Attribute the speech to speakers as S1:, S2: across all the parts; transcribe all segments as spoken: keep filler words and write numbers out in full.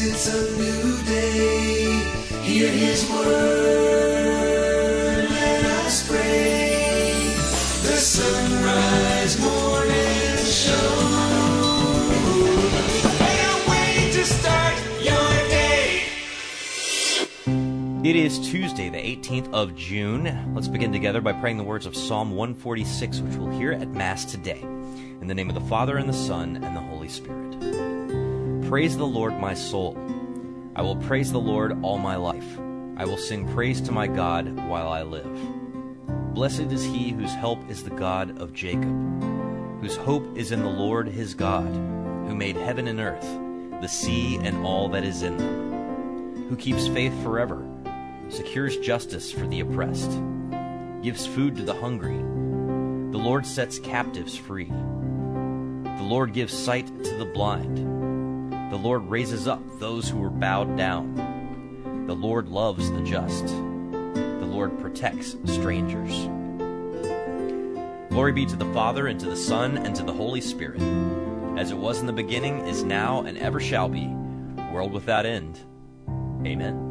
S1: it's a new day. Hear his word, let us pray. The Sunrise Morning Show. Can't wait to start your day.
S2: It is Tuesday, the eighteenth of June. Let's begin together by praying the words of Psalm one forty-six, which we'll hear at Mass today. In the name of the Father, and the Son, and the Holy Spirit. Praise the Lord, my soul. I will praise the Lord all my life. I will sing praise to my God while I live. Blessed is he whose help is the God of Jacob, whose hope is in the Lord his God, who made heaven and earth, the sea and all that is in them, who keeps faith forever, secures justice for the oppressed, gives food to the hungry. The Lord sets captives free. The Lord gives sight to the blind. The Lord raises up those who are bowed down. The Lord loves the just. The Lord protects strangers. Glory be to the Father, and to the Son, and to the Holy Spirit, as it was in the beginning, is now, and ever shall be, world without end. Amen.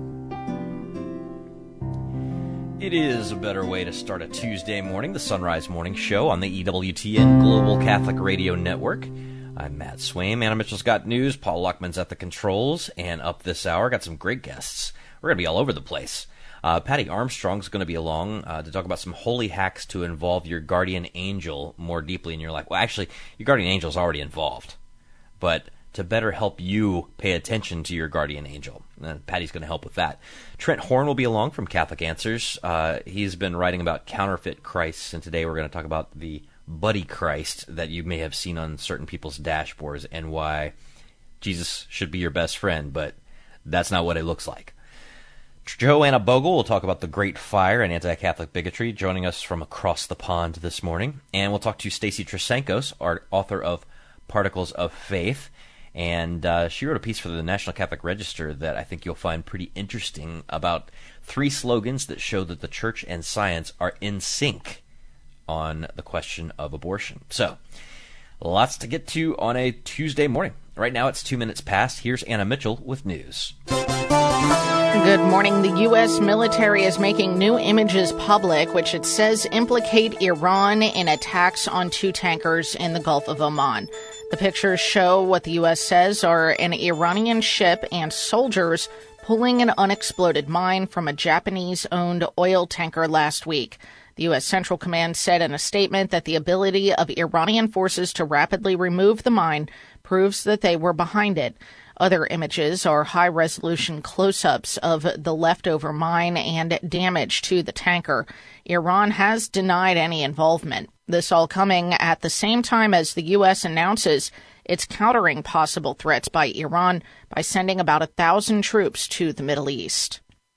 S2: It is a better way to start a Tuesday morning, the Sunrise Morning Show on the E W T N Global Catholic Radio Network. I'm Matt Swaim. Anna Mitchell's got news. Paul Luckman's at the controls. And up this hour, got some great guests. We're going to be all over the place. Uh, Patty Armstrong's going to be along uh, to talk about some holy hacks to involve your guardian angel more deeply in your life. Well, actually, your guardian angel's already involved. But to better help you pay attention to your guardian angel. Uh, Patty's going to help with that. Trent Horn will be along from Catholic Answers. Uh, he's been writing about counterfeit Christs, and today we're going to talk about the buddy Christ that you may have seen on certain people's dashboards and why Jesus should be your best friend, but that's not what it looks like. Joanna Bogle will talk about the Great Fire and anti-Catholic bigotry, joining us from across the pond this morning. And we'll talk to Stacy Trasenkos, our author of Particles of Faith. And uh, she wrote a piece for the National Catholic Register that I think you'll find pretty interesting about three slogans that show that the Church and science are in sync on the question of abortion. So, lots to get to on a Tuesday morning. Right now it's two minutes past. Here's Anna Mitchell with news.
S3: Good morning. The U S military is making new images public, which it says implicate Iran in attacks on two tankers in the Gulf of Oman. The pictures show what the U S says are an Iranian ship and soldiers pulling an unexploded mine from a Japanese-owned oil tanker last week. The U S Central Command said in a statement that the ability of Iranian forces to rapidly remove the mine proves that they were behind it. Other images are high-resolution close-ups of the leftover mine and damage to the tanker. Iran has denied any involvement. This all coming at the same time as the U S announces it's countering possible threats by Iran by sending about a thousand troops to the Middle East.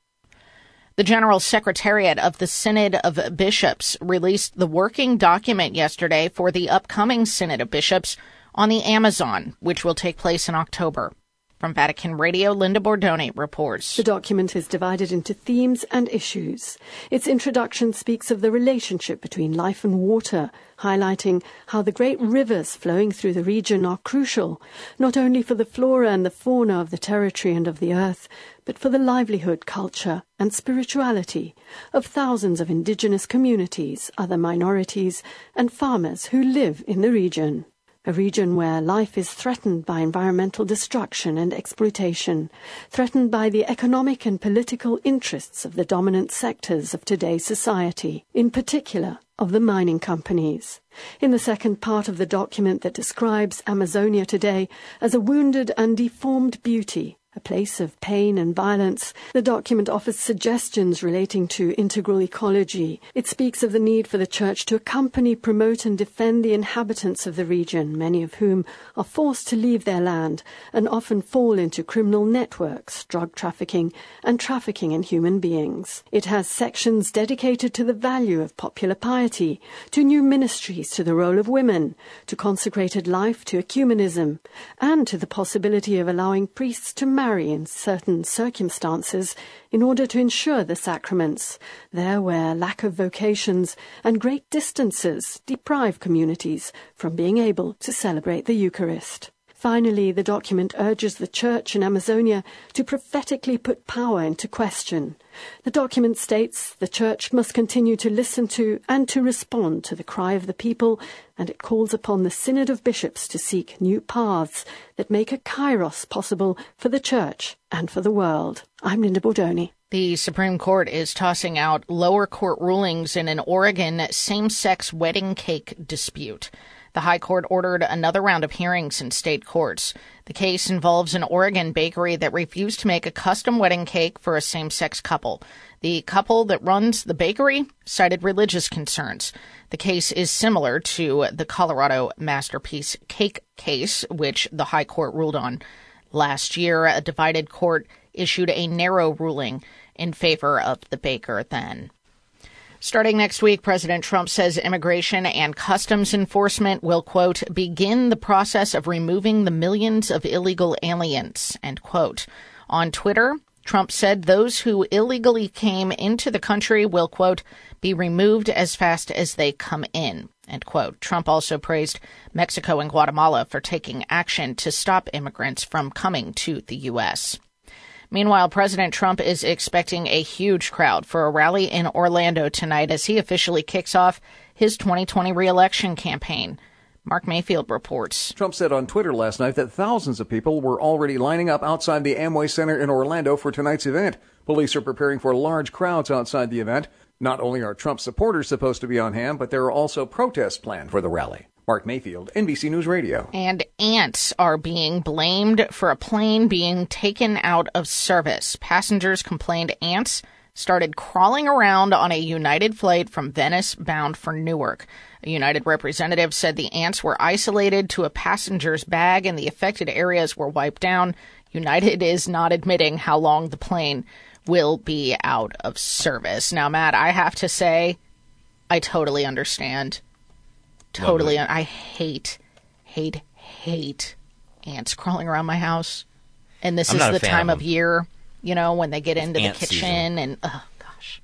S3: The General Secretariat of the Synod of Bishops released the working document yesterday for the upcoming Synod of Bishops on the Amazon, which will take place in October. From Vatican Radio, Linda Bordone reports.
S4: The document is divided into themes and issues. Its introduction speaks of the relationship between life and water, highlighting how the great rivers flowing through the region are crucial, not only for the flora and the fauna of the territory and of the earth, but for the livelihood, culture, and spirituality of thousands of indigenous communities, other minorities, and farmers who live in the region. A region where life is threatened by environmental destruction and exploitation, threatened by the economic and political interests of the dominant sectors of today's society, in particular of the mining companies. In the second part of the document that describes Amazonia today as a wounded and deformed beauty, a place of pain and violence, the document offers suggestions relating to integral ecology. It speaks of the need for the Church to accompany, promote and defend the inhabitants of the region, many of whom are forced to leave their land and often fall into criminal networks, drug trafficking and trafficking in human beings. It has sections dedicated to the value of popular piety, to new ministries, to the role of women, to consecrated life, to ecumenism, and to the possibility of allowing priests to marry marry in certain circumstances in order to ensure the sacraments, there where lack of vocations and great distances deprive communities from being able to celebrate the Eucharist. Finally, the document urges the church in Amazonia to prophetically put power into question. The document states the church must continue to listen to and to respond to the cry of the people, and it calls upon the Synod of Bishops to seek new paths that make a kairos possible for the church and for the world. I'm Linda Bordoni.
S3: The Supreme Court is tossing out lower court rulings in an Oregon same-sex wedding cake dispute. The High Court ordered another round of hearings in state courts. The case involves an Oregon bakery that refused to make a custom wedding cake for a same-sex couple. The couple that runs the bakery cited religious concerns. The case is similar to the Colorado Masterpiece Cake case, which the High Court ruled on last year. A divided court issued a narrow ruling in favor of the baker then. Starting next week, President Trump says Immigration and Customs Enforcement will, quote, begin the process of removing the millions of illegal aliens, end quote. On Twitter, Trump said those who illegally came into the country will, quote, be removed as fast as they come in, end quote. Trump also praised Mexico and Guatemala for taking action to stop immigrants from coming to the U S. Meanwhile, President Trump is expecting a huge crowd for a rally in Orlando tonight as he officially kicks off his twenty twenty re-election campaign. Mark Mayfield reports.
S5: Trump said on Twitter last night that thousands of people were already lining up outside the Amway Center in Orlando for tonight's event. Police are preparing for large crowds outside the event. Not only are Trump supporters supposed to be on hand, but there are also protests planned for the rally. Mark Mayfield, N B C News Radio.
S3: And ants are being blamed for a plane being taken out of service. Passengers complained ants started crawling around on a United flight from Venice bound for Newark. A United representative said the ants were isolated to a passenger's bag and the affected areas were wiped down. United is not admitting how long the plane will be out of service. Now, Matt, I have to say, I totally understand. Totally. I hate, hate, hate ants crawling around my house. And this
S2: I'm
S3: is the
S2: fan
S3: time
S2: of
S3: of year, you know, when they get into the
S2: ant
S3: kitchen
S2: season.
S3: and, oh, gosh.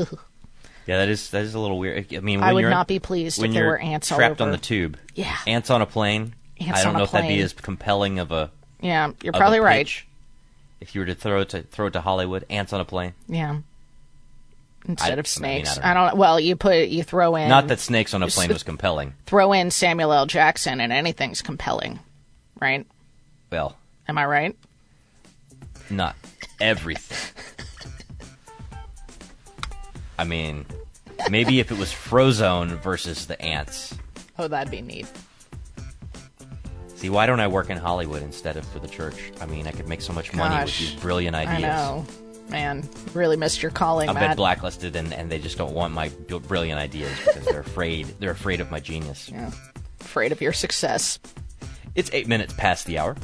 S2: Yeah, that is that is a little weird. I mean, when
S3: I would
S2: you're,
S3: not be pleased
S2: when
S3: if there
S2: you're
S3: were ants all
S2: trapped
S3: over.
S2: on the tube.
S3: Yeah.
S2: Ants on a plane.
S3: Ants
S2: I don't
S3: on a
S2: know if that'd be
S3: plane.
S2: as compelling of a
S3: Yeah, you're
S2: of
S3: probably
S2: a
S3: right.
S2: pitch if you were to throw it to throw it to Hollywood. Ants on a plane.
S3: Yeah. Instead
S2: I-
S3: of
S2: I mean,
S3: snakes.
S2: I
S3: I
S2: don't
S3: don't, well, you put, you throw in.
S2: Not that snakes on a plane was compelling.
S3: Throw in Samuel L. Jackson and anything's compelling, right?
S2: Well,
S3: Am I right?
S2: not everything. I mean, maybe if it was Frozone versus the ants.
S3: Oh, that'd be neat.
S2: See, why don't I work in Hollywood instead of for the church? I mean, I could make so much money with
S3: Gosh.
S2: these brilliant ideas.
S3: I know. Man, really missed your calling,
S2: I've
S3: Matt.
S2: been blacklisted, and, and they just don't want my b- brilliant ideas because they're afraid. They're afraid of my genius.
S3: Yeah. Afraid of your success.
S2: It's eight minutes past the hour.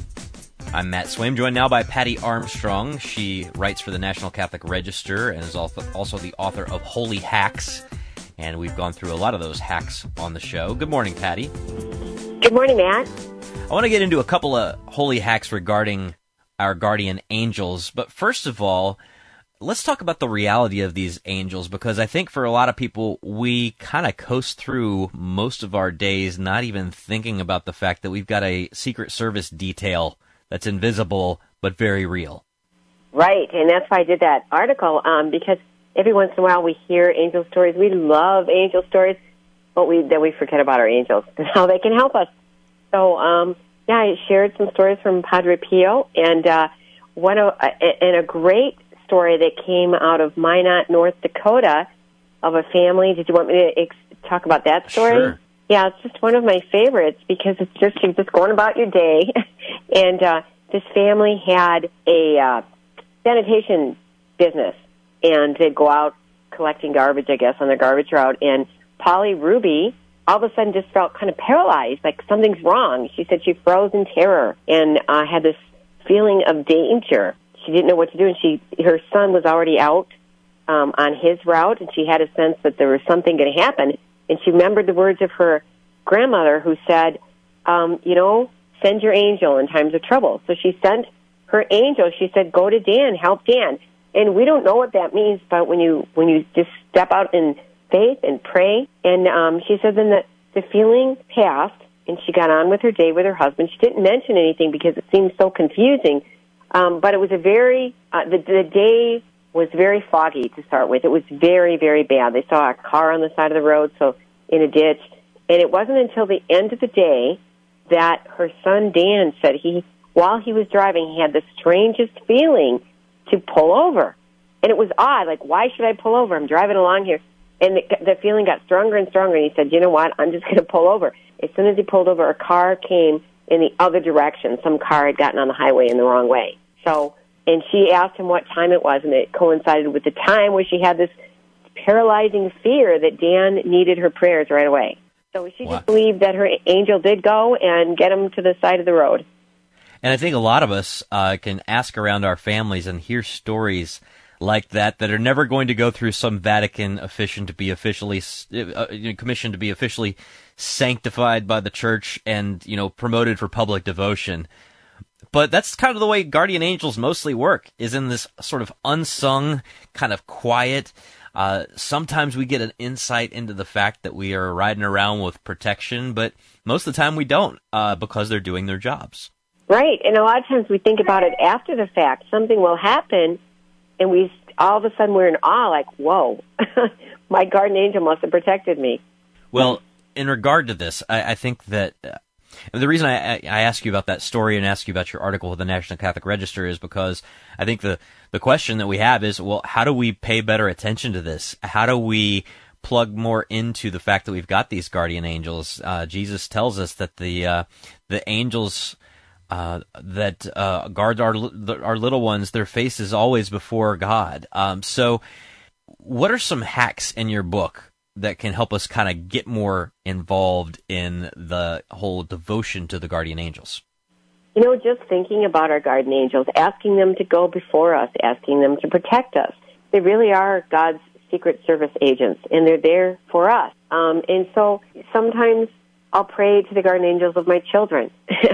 S2: I'm Matt Swaim, joined now by Patty Armstrong. She writes for the National Catholic Register and is also, also the author of Holy Hacks. And we've gone through a lot of those hacks on the show. Good morning, Patty.
S6: Good morning, Matt.
S2: I want to get into a couple of holy hacks regarding our guardian angels. But first of all, let's talk about the reality of these angels, because I think for a lot of people, we kind of coast through most of our days not even thinking about the fact that we've got a Secret Service detail that's invisible but very real.
S6: Right, and that's why I did that article, um, because every once in a while we hear angel stories. We love angel stories, but we then we forget about our angels and how they can help us. So, um, yeah, I shared some stories from Padre Pio, and uh, one of, uh, and a great story that came out of Minot, North Dakota, of a family. Did you want me to ex- talk about that story?
S2: Sure.
S6: Yeah, it's just one of my favorites because it's just you're just going about your day, and uh, this family had a uh, sanitation business, and they'd go out collecting garbage, I guess, on their garbage route, and Polly Ruby all of a sudden just felt kind of paralyzed, like something's wrong. She said she froze in terror and uh, had this feeling of danger. She didn't know what to do, and she her son was already out um, on his route, and she had a sense that there was something going to happen. And she remembered the words of her grandmother who said, um, you know, send your angel in times of trouble. So she sent her angel. She said, go to Dan, help Dan. And we don't know what that means, but when you when you just step out in faith and pray, and um, she said then the, the feeling passed, and she got on with her day with her husband. She didn't mention anything because it seemed so confusing, um, but it was a very, uh, the, the day was very foggy to start with. It was very, very bad. They saw a car on the side of the road, so in a ditch, and it wasn't until the end of the day that her son Dan said he, while he was driving, he had the strangest feeling to pull over. And it was odd, like, why should I pull over? I'm driving along here. And the, the feeling got stronger and stronger, and he said, you know what, I'm just going to pull over. As soon as he pulled over, a car came in the other direction. Some car had gotten on the highway in the wrong way. So, and she asked him what time it was, and it coincided with the time where she had this paralyzing fear that Dan needed her prayers right away. So she
S2: Wow.
S6: just believed that her angel did go and get him to the side of the road.
S2: And I think a lot of us uh, can ask around our families and hear stories like that that are never going to go through some Vatican official to be officially uh, commissioned to be officially sanctified by the church and, you know, promoted for public devotion. But that's kind of the way guardian angels mostly work, is in this sort of unsung, kind of quiet. Uh, sometimes we get an insight into the fact that we are riding around with protection, but most of the time we don't, uh, because they're doing their jobs.
S6: Right, and a lot of times we think about it after the fact. Something will happen, and we all of a sudden we're in awe, like, whoa, my guardian angel must have protected me.
S2: Well, in regard to this, I, I think that uh, the reason I, I ask you about that story and ask you about your article with the National Catholic Register is because I think the, the question that we have is, well, how do we pay better attention to this? How do we plug more into the fact that we've got these guardian angels? Uh, Jesus tells us that the uh, the angels uh, that uh, guard our our little ones, their face is always before God. Um, so what are some hacks in your book that can help us kind of get more involved in the whole devotion to the guardian angels?
S6: You know, just thinking about our guardian angels, asking them to go before us, asking them to protect us. They really are God's Secret Service agents, and they're there for us. Um, and so sometimes I'll pray to the guardian angels of my children,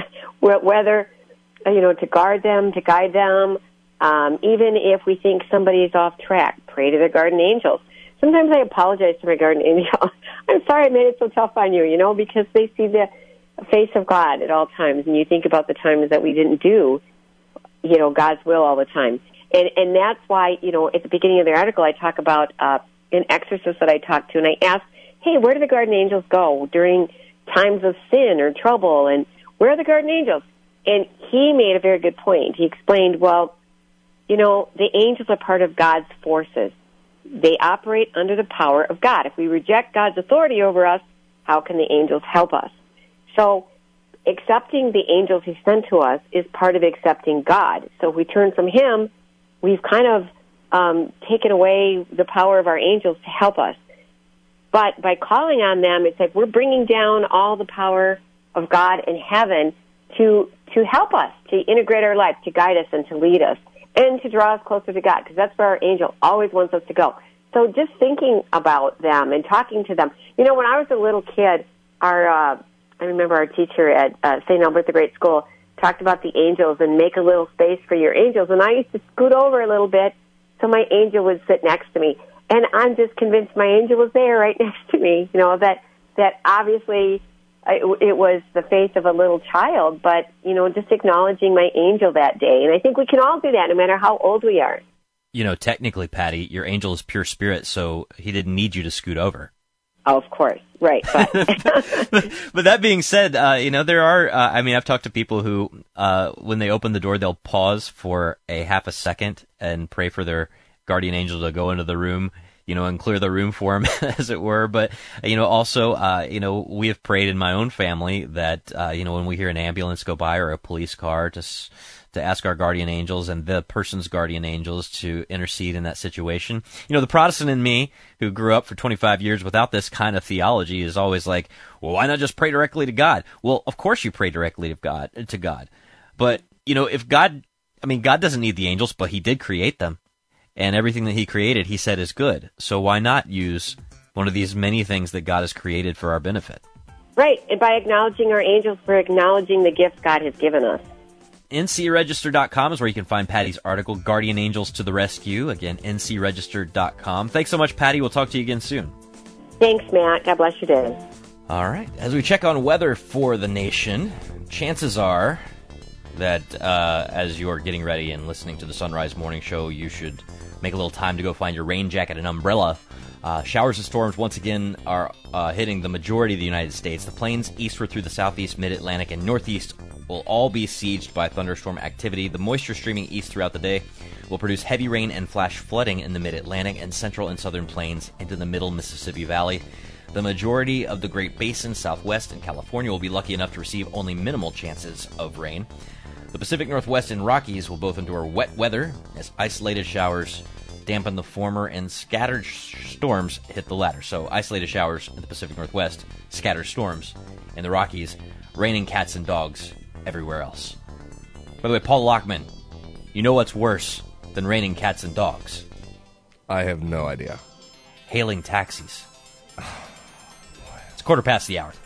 S6: whether, you know, to guard them, to guide them. Um, even if we think somebody is off track, pray to their guardian angels. Sometimes I apologize to my guardian angel. I'm sorry I made it so tough on you, you know, because they see the face of God at all times, and you think about the times that we didn't do, you know, God's will all the time. And and that's why, you know, at the beginning of the article, I talk about uh, an exorcist that I talked to, and I asked, hey, where do the guardian angels go during times of sin or trouble, and where are the guardian angels? And he made a very good point. He explained, well, you know, the angels are part of God's forces. They operate under the power of God. If we reject God's authority over us, how can the angels help us? So accepting the angels he sent to us is part of accepting God. So if we turn from him, we've kind of um, taken away the power of our angels to help us. But by calling on them, it's like we're bringing down all the power of God in heaven to to help us, to integrate our life, to guide us and to lead us, and to draw us closer to God, because that's where our angel always wants us to go. So just thinking about them and talking to them. You know, when I was a little kid, our uh, I remember our teacher at uh, Saint Albert the Great School talked about the angels and make a little space for your angels. And I used to scoot over a little bit so my angel would sit next to me. And I'm just convinced my angel was there right next to me. You know, that, that obviously it, it was the face of a little child, but, you know, just acknowledging my angel that day. And I think we can all do that no matter how old we are.
S2: You know, technically, Patty, your angel is pure spirit, so he didn't need you to scoot over.
S6: Oh, of course. Right. But,
S2: but that being said, uh, you know, there are, uh, I mean, I've talked to people who, uh, when they open the door, they'll pause for a half a second and pray for their guardian angel to go into the room, you know, and clear the room for them, as it were. But, you know, also, uh, you know, we have prayed in my own family that, uh, you know, when we hear an ambulance go by or a police car, to to ask our guardian angels and the person's guardian angels to intercede in that situation. You know, the Protestant in me, who grew up for twenty-five years without this kind of theology, is always like, well, why not just pray directly to God? Well, of course you pray directly to God, to God. But, you know, if God, I mean, God doesn't need the angels, but he did create them. And everything that he created, he said, is good. So why not use one of these many things that God has created for our benefit?
S6: Right. And by acknowledging our angels, we're acknowledging the gifts God has given us.
S2: N C register dot com is where you can find Patty's article, Guardian Angels to the Rescue. Again, N C register dot com. Thanks so much, Patty. We'll talk to you again soon.
S6: Thanks, Matt. God bless your day.
S2: All right. As we check on weather for the nation, chances are that uh, as you're getting ready and listening to the Sunrise Morning Show, you should make a little time to go find your rain jacket and umbrella. Uh, showers and storms once again are uh, hitting the majority of the United States. The plains eastward through the southeast, mid-Atlantic, and northeast will all be sieged by thunderstorm activity. The moisture streaming east throughout the day will produce heavy rain and flash flooding in the mid-Atlantic and central and southern plains into the middle Mississippi Valley. The majority of the Great Basin, Southwest, and California will be lucky enough to receive only minimal chances of rain. The Pacific Northwest and Rockies will both endure wet weather as isolated showers dampen the former and scattered sh- storms hit the latter. So isolated showers in the Pacific Northwest, scattered storms in the Rockies, raining cats and dogs everywhere else. By the way, Paul Lockman, you know what's worse than raining cats and dogs?
S7: I have no idea.
S2: Hailing taxis. It's quarter past the hour.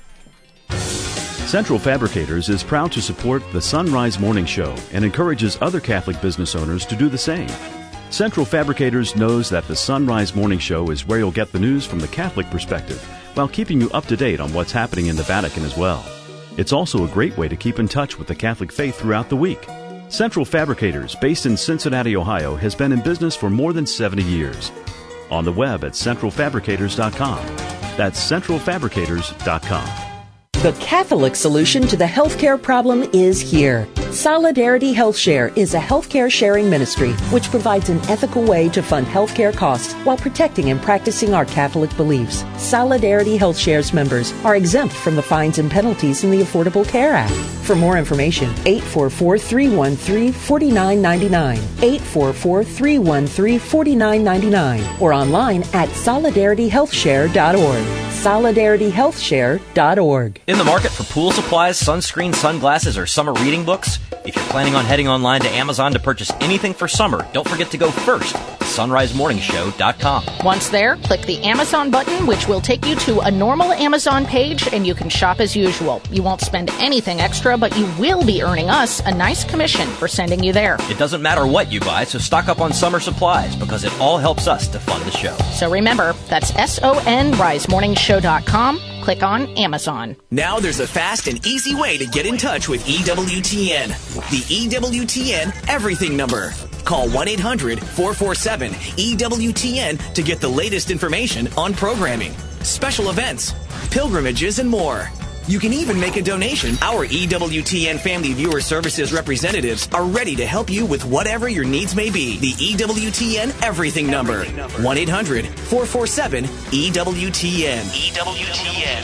S8: Central Fabricators is proud to support the Sunrise Morning Show and encourages other Catholic business owners to do the same. Central Fabricators knows that the Sunrise Morning Show is where you'll get the news from the Catholic perspective, while keeping you up to date on what's happening in the Vatican as well. It's also a great way to keep in touch with the Catholic faith throughout the week. Central Fabricators, based in Cincinnati, Ohio, has been in business for more than seventy years. On the web at central fabricators dot com. That's central fabricators dot com.
S9: The Catholic solution to the healthcare problem is here. Solidarity Health Share is a healthcare sharing ministry which provides an ethical way to fund healthcare costs while protecting and practicing our Catholic beliefs. Solidarity Health Share's members are exempt from the fines and penalties in the Affordable Care Act. For more information, eight four four, three one three, four nine nine nine, eight four four, three one three, four nine nine nine, or online at solidarity health share dot org. solidarity health share dot org.
S2: In the market for pool supplies, sunscreen, sunglasses, or summer reading books? If you're planning on heading online to Amazon to purchase anything for summer, don't forget to go first to sunrise morning show dot com.
S3: Once there, click the Amazon button, which will take you to a normal Amazon page, and you can shop as usual. You won't spend anything extra, but you will be earning us a nice commission for sending you there.
S2: It doesn't matter what you buy, so stock up on summer supplies because it all helps us to fund the show.
S3: So remember, that's S O N rise morning show dot com. Click on Amazon.
S10: Now there's a fast and easy way to get in touch with E W T N. The E W T N Everything Number. Call one eight hundred, four four seven, E W T N to get the latest information on programming, special events, pilgrimages, and more. You can even make a donation. Our E W T N Family Viewer Services representatives are ready to help you with whatever your needs may be. The E W T N Everything Number. one eight hundred, four four seven, E W T N. E W T N.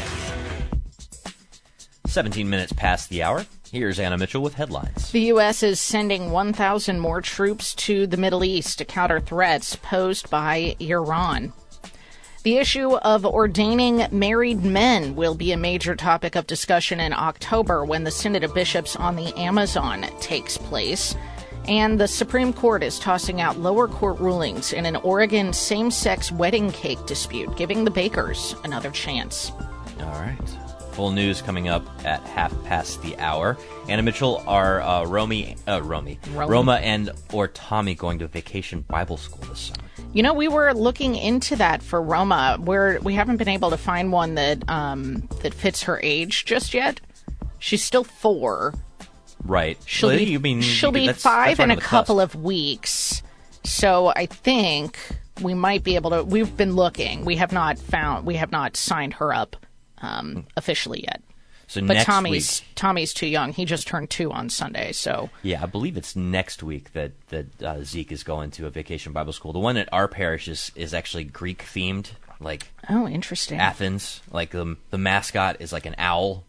S2: seventeen minutes past the hour. Here's Anna Mitchell with headlines.
S3: The U S is sending one thousand more troops to the Middle East to counter threats posed by Iran. The issue of ordaining married men will be a major topic of discussion in October when the Synod of Bishops on the Amazon takes place. And the Supreme Court is tossing out lower court rulings in an Oregon same-sex wedding cake dispute, giving the bakers another chance.
S2: All right. Full news coming up at half past the hour. Anna Mitchell, are uh, Romy, uh, Romy,
S3: Romy.
S2: Roma and or Tommy going to Vacation Bible School this summer?
S3: You know, we were looking into that for Roma. We're, we haven't been able to find one that um, that fits her age just yet. She's still four.
S2: Right.
S3: She'll
S2: well,
S3: be,
S2: you mean,
S3: she'll
S2: you,
S3: be
S2: that's,
S3: five
S2: that's right
S3: in a
S2: on the
S3: couple
S2: cusp.
S3: of weeks. So I think we might be able to. We've been looking. We have not found. We have not signed her up um, officially yet.
S2: So
S3: but
S2: next
S3: Tommy's
S2: week,
S3: Tommy's too young. He just turned two on Sunday. So
S2: yeah, I believe it's next week that that uh, Zeke is going to a Vacation Bible School. The one at our parish is, is actually Greek themed, like
S3: oh, interesting.
S2: Athens. Like the the mascot is like an owl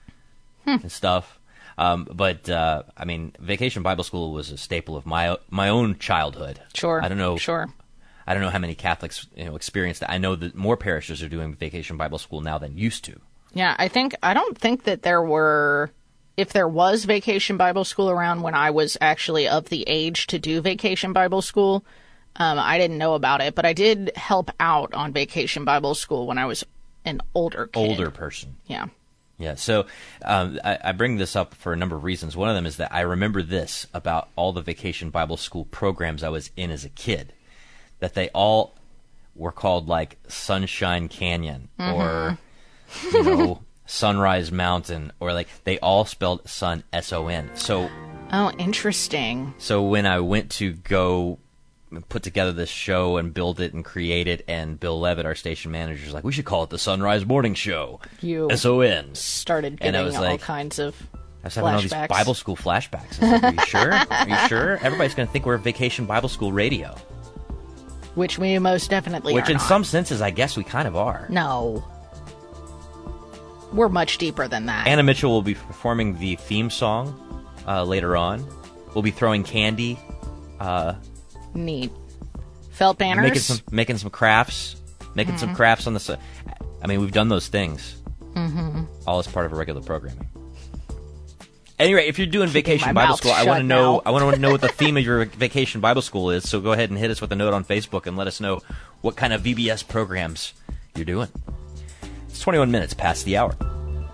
S3: hmm.
S2: and stuff. Um, but uh, I mean, Vacation Bible School was a staple of my my own childhood.
S3: Sure,
S2: I don't know.
S3: Sure.
S2: I don't know how many Catholics you know experience that. I know that more parishes are doing Vacation Bible School now than used to.
S3: Yeah, I think I don't think that there were. If there was Vacation Bible School around when I was actually of the age to do Vacation Bible School, um, I didn't know about it. But I did help out on Vacation Bible School when I was an older kid.
S2: Older person.
S3: Yeah.
S2: Yeah, so um, I, I bring this up for a number of reasons. One of them is that I remember this about all the Vacation Bible School programs I was in as a kid, that they all were called like Sunshine Canyon
S3: mm-hmm.
S2: or you know, Sunrise Mountain, or like they all spelled sun S O N. So,
S3: oh, interesting.
S2: So when I went to go put together this show and build it and create it, and Bill Levitt, our station manager, is like, we should call it the Sunrise Morning Show.
S3: You
S2: S O N.
S3: Started getting
S2: and I was
S3: all
S2: like,
S3: kinds of
S2: I was having all these
S3: flashbacks.
S2: Bible school flashbacks. I was like, are you sure? Are you sure? Everybody's going to think we're Vacation Bible School Radio.
S3: Which we most definitely
S2: Which
S3: are
S2: in
S3: not.
S2: some senses, I guess we kind of are.
S3: No. We're much deeper than that.
S2: Anna Mitchell will be performing the theme song uh, later on. We'll be throwing candy. Uh,
S3: Neat. Felt banners?
S2: Making some, making some crafts. Making mm-hmm. some crafts on the side. I mean, we've done those things.
S3: Mm-hmm.
S2: All as part of a regular programming. Anyway, if you're doing
S3: Keeping
S2: Vacation Bible School, I want to know.
S3: now.
S2: I want to know what the theme of your Vacation Bible School is. So go ahead and hit us with a note on Facebook and let us know what kind of V B S programs you're doing. It's twenty-one minutes past the hour.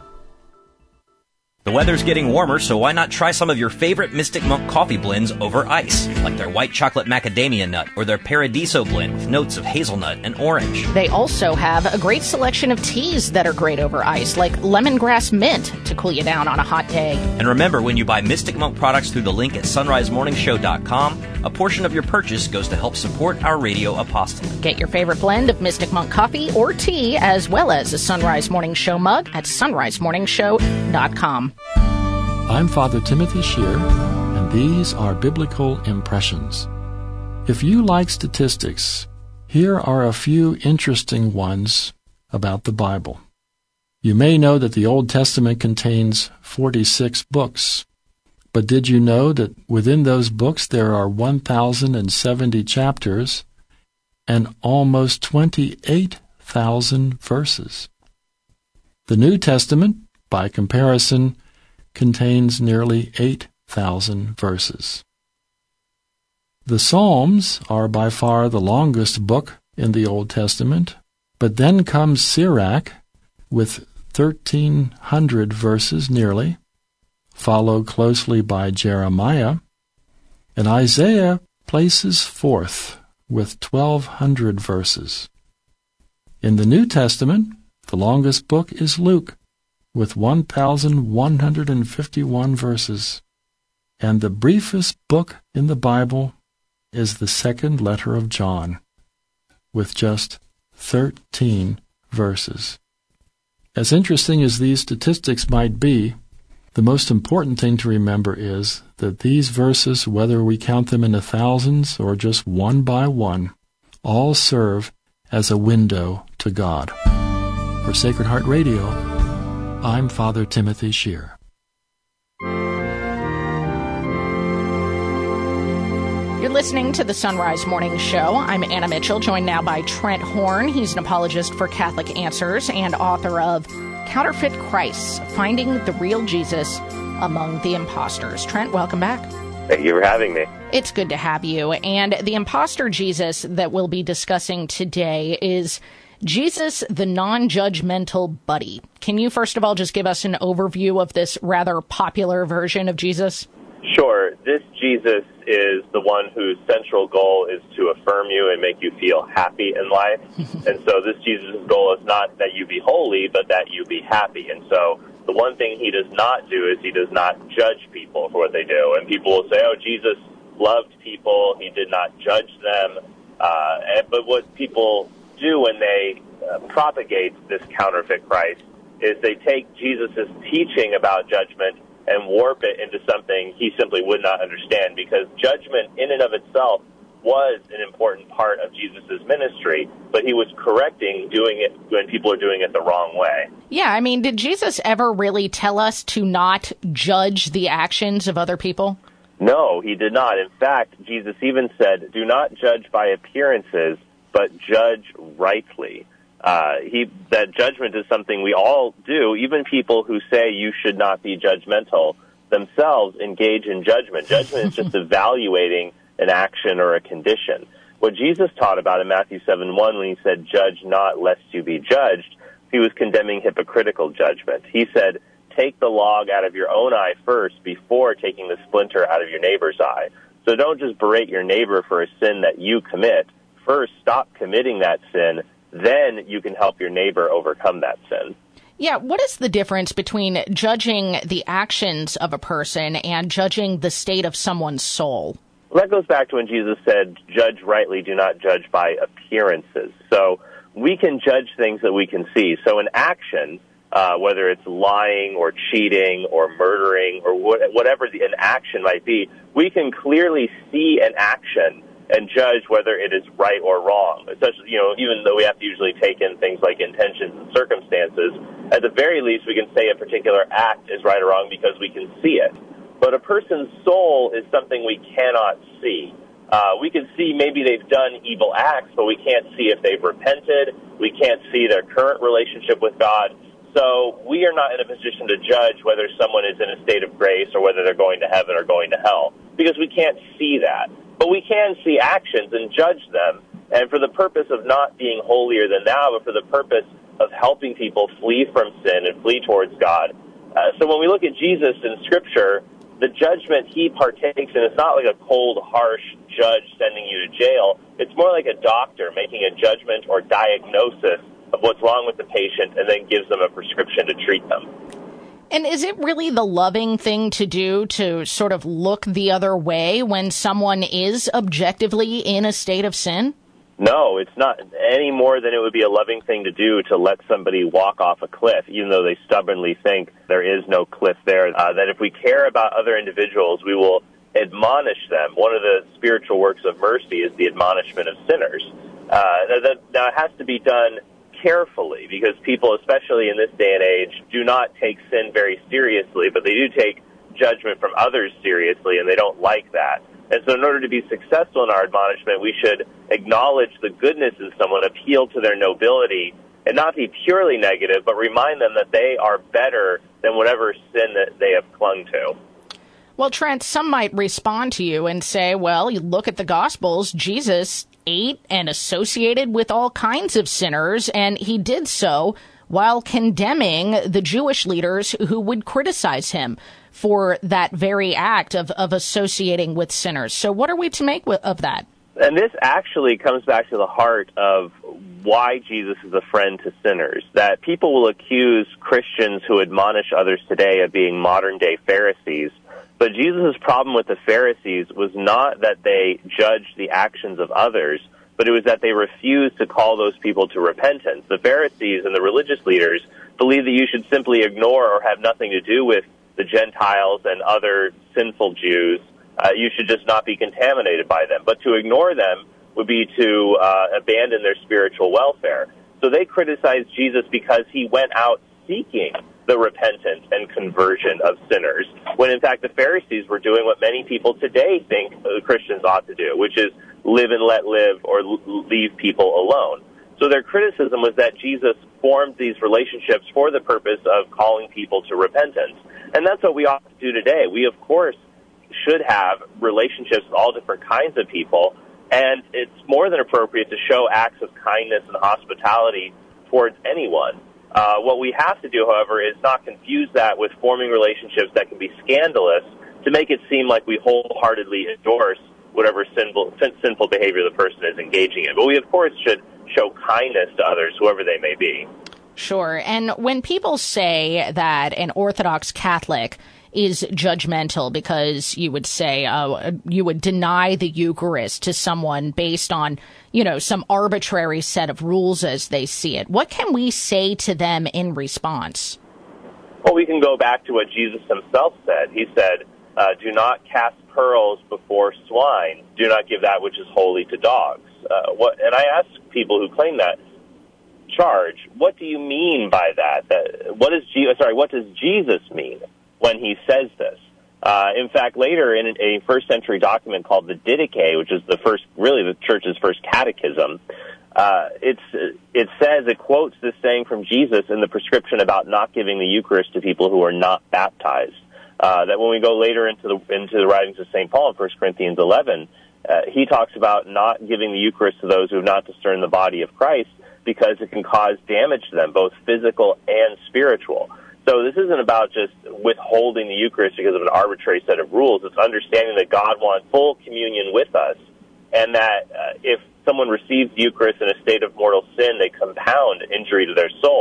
S2: The weather's getting warmer, so why not try some of your favorite Mystic Monk coffee blends over ice, like their white chocolate macadamia nut or their Paradiso blend with notes of hazelnut and orange.
S3: They also have a great selection of teas that are great over ice, like lemongrass mint to cool you down on a hot day.
S2: And remember, when you buy Mystic Monk products through the link at sunrise morning show dot com, a portion of your purchase goes to help support our radio apostolate.
S3: Get your favorite blend of Mystic Monk coffee or tea, as well as a Sunrise Morning Show mug at sunrise morning show dot com.
S11: I'm Father Timothy Shear, and these are Biblical Impressions. If you like statistics, here are a few interesting ones about the Bible. You may know that the Old Testament contains forty-six books, but did you know that within those books there are one thousand seventy chapters and almost twenty-eight thousand verses? The New Testament, by comparison, contains nearly eight thousand verses. The Psalms are by far the longest book in the Old Testament, but then comes Sirach with thirteen hundred verses nearly, followed closely by Jeremiah, and Isaiah places fourth with twelve hundred verses. In the New Testament, the longest book is Luke, with one thousand one hundred fifty-one verses, and the briefest book in the Bible is the second letter of John, with just thirteen verses. As interesting as these statistics might be, the most important thing to remember is that these verses, whether we count them in the thousands or just one by one, all serve as a window to God. For Sacred Heart Radio, I'm Father Timothy Shear.
S3: You're listening to the Sunrise Morning Show. I'm Anna Mitchell, joined now by Trent Horn. He's an apologist for Catholic Answers and author of Counterfeit Christs, Finding the Real Jesus Among the Imposters. Trent, welcome back.
S12: Thank you for having me.
S3: It's good to have you. And the imposter Jesus that we'll be discussing today is Jesus, the non-judgmental buddy. Can you first of all just give us an overview of this rather popular version of Jesus?
S12: Sure. This Jesus is the one whose central goal is to affirm you and make you feel happy in life. And so this Jesus' goal is not that you be holy, but that you be happy. And so the one thing he does not do is he does not judge people for what they do. And people will say, oh, Jesus loved people, he did not judge them. Uh, and, but what people do when they uh, propagate this counterfeit Christ is they take Jesus' teaching about judgment and warp it into something he simply would not understand, because judgment in and of itself was an important part of Jesus' ministry, but he was correcting doing it when people are doing it the wrong way.
S3: Yeah, I mean, did Jesus ever really tell us to not judge the actions of other people?
S12: No, he did not. In fact, Jesus even said, do not judge by appearances, but judge rightly. Uh, he, that judgment is something we all do. Even people who say you should not be judgmental themselves engage in judgment. Judgment is just evaluating an action or a condition. What Jesus taught about in Matthew seven one, when he said, judge not lest you be judged, he was condemning hypocritical judgment. He said, take the log out of your own eye first before taking the splinter out of your neighbor's eye. So don't just berate your neighbor for a sin that you commit. First, stop committing that sin. Then you can help your neighbor overcome that sin.
S3: Yeah, what is the difference between judging the actions of a person and judging the state of someone's soul?
S12: Well, that goes back to when Jesus said, judge rightly, do not judge by appearances. So we can judge things that we can see. So an action, uh, whether it's lying or cheating or murdering or wh- whatever the, an action might be, we can clearly see an action and judge whether it is right or wrong. Especially, you know, even though we have to usually take in things like intentions and circumstances, at the very least we can say a particular act is right or wrong because we can see it. But a person's soul is something we cannot see. Uh, we can see maybe they've done evil acts, but we can't see if they've repented. We can't see their current relationship with God. So we are not in a position to judge whether someone is in a state of grace or whether they're going to heaven or going to hell, because we can't see that. But we can see actions and judge them, and for the purpose of not being holier than thou, but for the purpose of helping people flee from sin and flee towards God. Uh, so when we look at Jesus in Scripture, the judgment he partakes in, it's not like a cold, harsh judge sending you to jail. It's more like a doctor making a judgment or diagnosis of what's wrong with the patient and then gives them a prescription to treat them.
S3: And is it really the loving thing to do to sort of look the other way when someone is objectively in a state of sin?
S12: No, it's not any more than it would be a loving thing to do to let somebody walk off a cliff, even though they stubbornly think there is no cliff there. Uh, that if we care about other individuals, we will admonish them. One of the spiritual works of mercy is the admonishment of sinners. Uh, that, now, it has to be done carefully, because people, especially in this day and age, do not take sin very seriously, but they do take judgment from others seriously, and they don't like that. And so in order to be successful in our admonishment, we should acknowledge the goodness in someone, appeal to their nobility, and not be purely negative, but remind them that they are better than whatever sin that they have clung to.
S3: Well, Trent, some might respond to you and say, well, you look at the Gospels, Jesus ate and associated with all kinds of sinners, and he did so while condemning the Jewish leaders who would criticize him for that very act of, of associating with sinners. So what are we to make of that?
S12: And this actually comes back to the heart of why Jesus is a friend to sinners, that people will accuse Christians who admonish others today of being modern-day Pharisees. But Jesus' problem with the Pharisees was not that they judged the actions of others, but it was that they refused to call those people to repentance. The Pharisees and the religious leaders believed that you should simply ignore or have nothing to do with the Gentiles and other sinful Jews. Uh, you should just not be contaminated by them. But to ignore them would be to uh, abandon their spiritual welfare. So they criticized Jesus because he went out seeking the repentance and conversion of sinners, when in fact the Pharisees were doing what many people today think Christians ought to do, which is live and let live or leave people alone. So their criticism was that Jesus formed these relationships for the purpose of calling people to repentance. And that's what we ought to do today. We, of course, should have relationships with all different kinds of people, and it's more than appropriate to show acts of kindness and hospitality towards anyone. Uh, what we have to do, however, is not confuse that with forming relationships that can be scandalous to make it seem like we wholeheartedly endorse whatever sinful, sinful behavior the person is engaging in. But we, of course, should show kindness to others, whoever they may be.
S3: Sure. And when people say that an Orthodox Catholic is judgmental because you would say uh, you would deny the Eucharist to someone based on, you know, some arbitrary set of rules as they see it, what can we say to them in response?
S12: Well, we can go back to what Jesus himself said. He said, uh, do not cast pearls before swine. Do not give that which is holy to dogs. Uh, what, and I ask people who claim that charge, what do you mean by that? that what is Je- sorry, what does Jesus mean when he says this? Uh, in fact, later in a first century document called the Didache, which is the first, really the church's first catechism, uh, it's, it says, it quotes this saying from Jesus in the prescription about not giving the Eucharist to people who are not baptized. Uh, that when we go later into the, into the writings of Saint Paul in First Corinthians eleven, uh, he talks about not giving the Eucharist to those who have not discerned the body of Christ because it can cause damage to them, both physical and spiritual. So this isn't about just withholding the Eucharist because of an arbitrary set of rules. It's understanding that God wants full communion with us, and that uh, if someone receives the Eucharist in a state of mortal sin, they compound injury to their soul.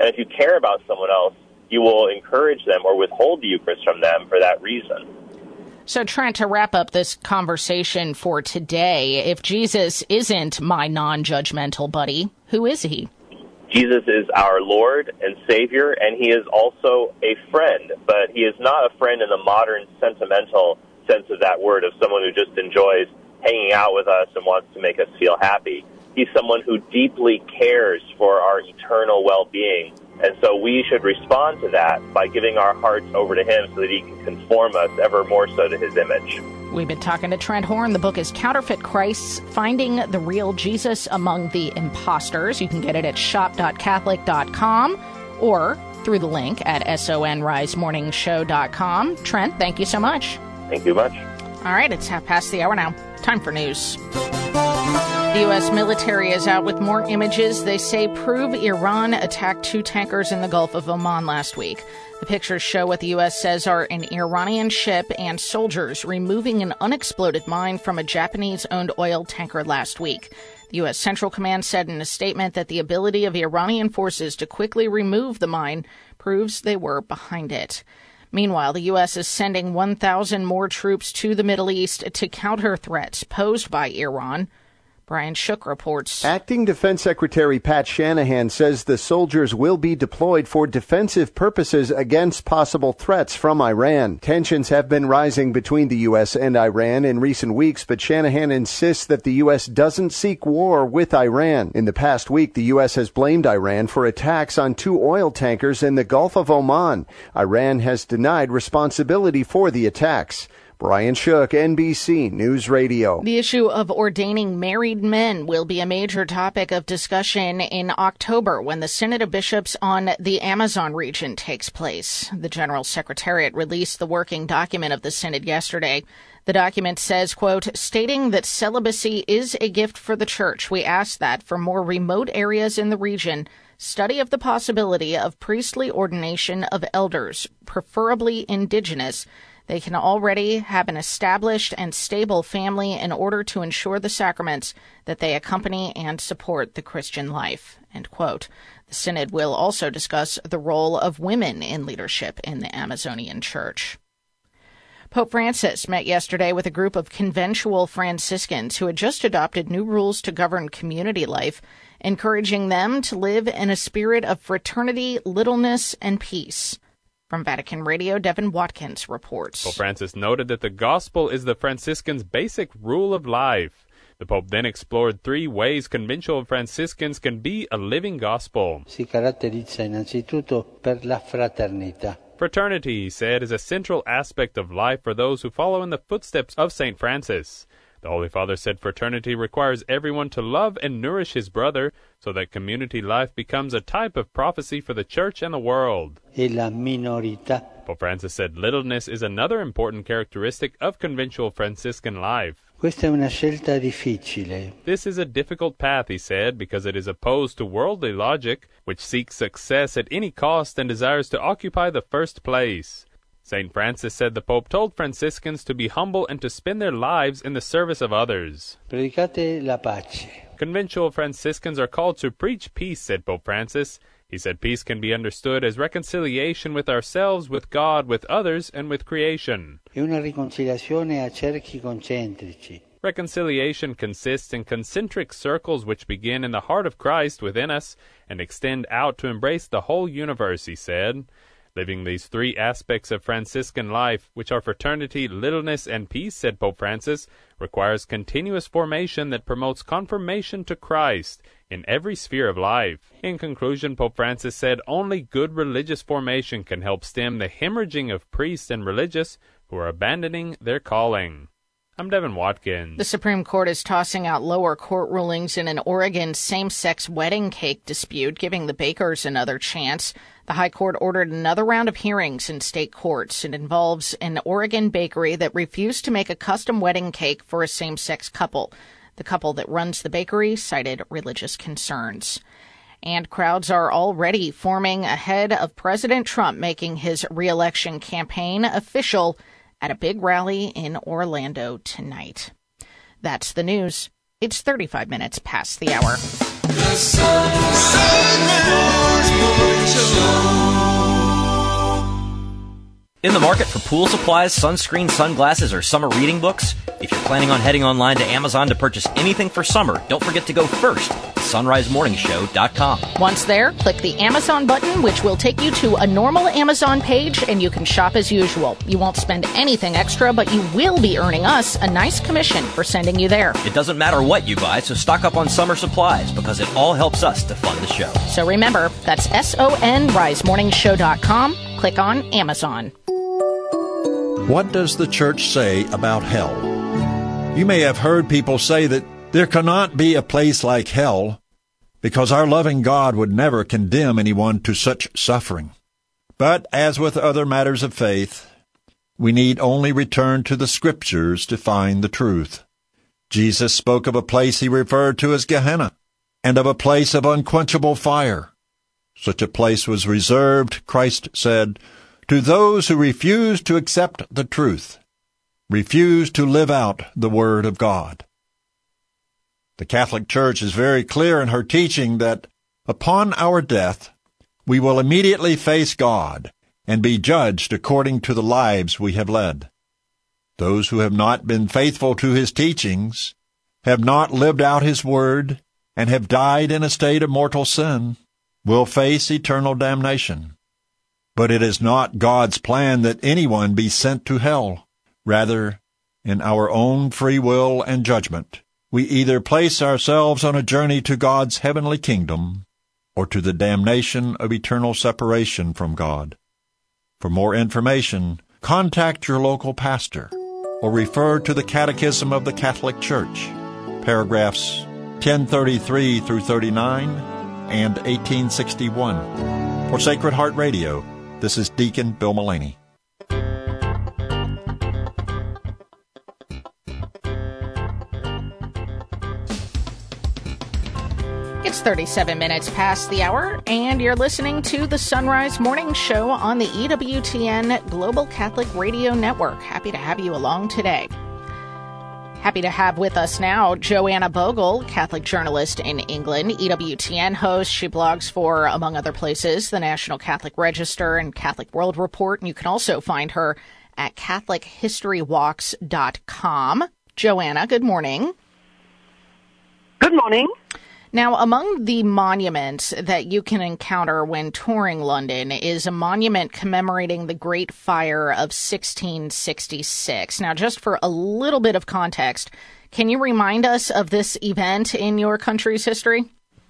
S12: And if you care about someone else, you will encourage them or withhold the Eucharist from them for that reason.
S3: So, Trent, to wrap up this conversation for today, if Jesus isn't my non-judgmental buddy, who is he?
S12: Jesus is our Lord and Savior, and he is also a friend, but he is not a friend in the modern sentimental sense of that word, of someone who just enjoys hanging out with us and wants to make us feel happy. He's someone who deeply cares for our eternal well-being, and so we should respond to that by giving our hearts over to him so that he can conform us ever more so to his image.
S3: We've been talking to Trent Horn. The book is Counterfeit Christs, Finding the Real Jesus Among the Imposters. You can get it at shop dot catholic dot com or through the link at sonrise morning show dot com. Trent, thank you so much.
S12: Thank you much.
S3: All right, it's half past the hour now. Time for news. The U S military is out with more images they say prove Iran attacked two tankers in the Gulf of Oman last week. The pictures show what the U S says are an Iranian ship and soldiers removing an unexploded mine from a Japanese-owned oil tanker last week. The U S Central Command said in a statement that the ability of Iranian forces to quickly remove the mine proves they were behind it. Meanwhile, the U S is sending one thousand more troops to the Middle East to counter threats posed by Iran. Brian Shook reports.
S13: Acting Defense Secretary Pat Shanahan says the soldiers will be deployed for defensive purposes against possible threats from Iran. Tensions have been rising between the U S and Iran in recent weeks, but Shanahan insists that the U S doesn't seek war with Iran. In the past week, the U S has blamed Iran for attacks on two oil tankers in the Gulf of Oman. Iran has denied responsibility for the attacks. Brian Shook, N B C News Radio.
S3: The issue of ordaining married men will be a major topic of discussion in October when the Synod of Bishops on the Amazon region takes place. The General Secretariat released the working document of the Synod yesterday. The document says, quote, stating that celibacy is a gift for the Church, we ask that for more remote areas in the region, study of the possibility of priestly ordination of elders, preferably indigenous. They can already have an established and stable family in order to ensure the sacraments that they accompany and support the Christian life, end quote. The Synod will also discuss the role of women in leadership in the Amazonian Church. Pope Francis met yesterday with a group of conventual Franciscans who had just adopted new rules to govern community life, encouraging them to live in a spirit of fraternity, littleness, and peace. From Vatican Radio, Devin Watkins reports.
S14: Pope Francis noted that the gospel is the Franciscans' basic rule of life. The Pope then explored three ways conventual Franciscans can be a living gospel.
S15: Si caratterizza innanzitutto per la fraternità.
S14: Fraternity, he said, is a central aspect of life for those who follow in the footsteps of Saint Francis. The Holy Father said fraternity requires everyone to love and nourish his brother so that community life becomes a type of prophecy for the Church and the world.
S15: E la minorità.
S14: Pope Francis said littleness is another important characteristic of conventual Franciscan life.
S15: Questa è una scelta difficile.
S14: This is a difficult path, he said, because it is opposed to worldly logic, which seeks success at any cost and desires to occupy the first place. Saint Francis said the Pope told Franciscans to be humble and to spend their lives in the service of others.
S15: Predicate la pace.
S14: Conventual Franciscans are called to preach peace, said Pope Francis. He said peace can be understood as reconciliation with ourselves, with God, with others, and with creation.
S15: È una riconciliazione a cerchi concentrici.
S14: Reconciliation consists in concentric circles which begin in the heart of Christ within us and extend out to embrace the whole universe, he said. Living these three aspects of Franciscan life, which are fraternity, littleness, and peace, said Pope Francis, requires continuous formation that promotes conformation to Christ in every sphere of life. In conclusion, Pope Francis said only good religious formation can help stem the hemorrhaging of priests and religious who are abandoning their calling. I'm Devin Watkins.
S3: The Supreme Court is tossing out lower court rulings in an Oregon same-sex wedding cake dispute, giving the bakers another chance. The High Court ordered another round of hearings in state courts. It involves an Oregon bakery that refused to make a custom wedding cake for a same-sex couple. The couple that runs the bakery cited religious concerns. And crowds are already forming ahead of President Trump making his re-election campaign official at a big rally in Orlando tonight. That's the news. It's thirty-five minutes past the hour.
S1: The Sunrise Morning Show.
S2: In the market for pool supplies, sunscreen, sunglasses, or summer reading books? If you're planning on heading online to Amazon to purchase anything for summer, don't forget to go first to sunrise morning show dot com.
S3: Once there, click the Amazon button, which will take you to a normal Amazon page, and you can shop as usual. You won't spend anything extra, but you will be earning us a nice commission for sending you there.
S2: It doesn't matter what you buy, so stock up on summer supplies because it all helps us to fund the show.
S3: So remember, that's S O N rise morning show dot com. Click on Amazon.
S16: What does the church say about hell? You may have heard people say that there cannot be a place like hell because our loving God would never condemn anyone to such suffering. But as with other matters of faith, we need only return to the Scriptures to find the truth. Jesus spoke of a place he referred to as Gehenna, and of a place of unquenchable fire. Such a place was reserved, Christ said, to those who refuse to accept the truth, refuse to live out the Word of God. The Catholic Church is very clear in her teaching that upon our death, we will immediately face God and be judged according to the lives we have led. Those who have not been faithful to His teachings, have not lived out His Word, and have died in a state of mortal sin, will face eternal damnation. But it is not God's plan that anyone be sent to hell. Rather, in our own free will and judgment, we either place ourselves on a journey to God's heavenly kingdom or to the damnation of eternal separation from God. For more information, contact your local pastor or refer to the Catechism of the Catholic Church, paragraphs ten thirty-three through thirty-nine and eighteen sixty-one. For Sacred Heart Radio, this is Deacon Bill Mullaney.
S3: It's thirty-seven minutes past the hour, and you're listening to the Sunrise Morning Show on the E W T N Global Catholic Radio Network. Happy to have you along today. Happy to have with us now Joanna Bogle, Catholic journalist in England, E W T N host. She blogs for, among other places, the National Catholic Register and Catholic World Report. And you can also find her at catholic history walks dot com. Joanna, good morning.
S17: Good morning.
S3: Now, among the monuments that you can encounter when touring London is a monument commemorating the Great Fire of sixteen sixty-six. Now, just for a little bit of context, can you remind us of this event in your country's history?